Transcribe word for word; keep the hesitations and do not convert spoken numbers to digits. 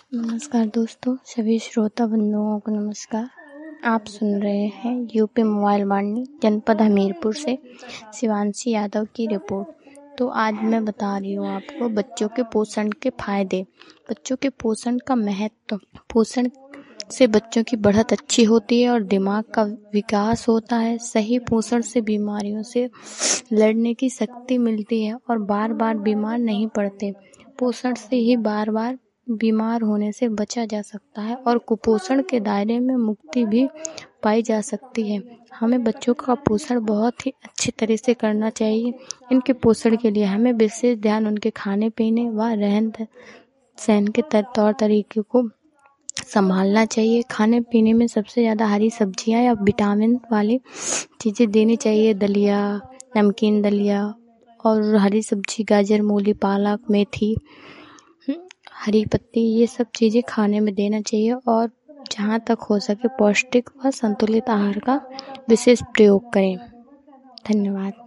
नमस्कार दोस्तों, सभी श्रोता बंधुओं को नमस्कार। आप सुन रहे हैं यूपी मोबाइल वाणी जनपद हमीरपुर से शिवांशी यादव की रिपोर्ट। तो आज मैं बता रही हूँ आपको बच्चों के पोषण के फायदे। बच्चों के पोषण का महत्व। पोषण से बच्चों की बढ़त अच्छी होती है और दिमाग का विकास होता है। सही पोषण से बीमारियों से लड़ने की शक्ति मिलती है और बार बार बीमार नहीं पड़ते। पोषण से ही बार बार बीमार होने से बचा जा सकता है और कुपोषण के दायरे में मुक्ति भी पाई जा सकती है। हमें बच्चों का पोषण बहुत ही अच्छी तरह से करना चाहिए। इनके पोषण के लिए हमें विशेष ध्यान उनके खाने पीने व रहन सहन के तौर तरीके को संभालना चाहिए। खाने पीने में सबसे ज़्यादा हरी सब्जियां या विटामिन वाली चीज़ें देनी चाहिए। दलिया, नमकीन दलिया और हरी सब्जी, गाजर, मूली, पालक, मेथी, हरी पत्ती, ये सब चीज़ें खाने में देना चाहिए और जहाँ तक हो सके पौष्टिक व संतुलित आहार का विशेष प्रयोग करें। धन्यवाद।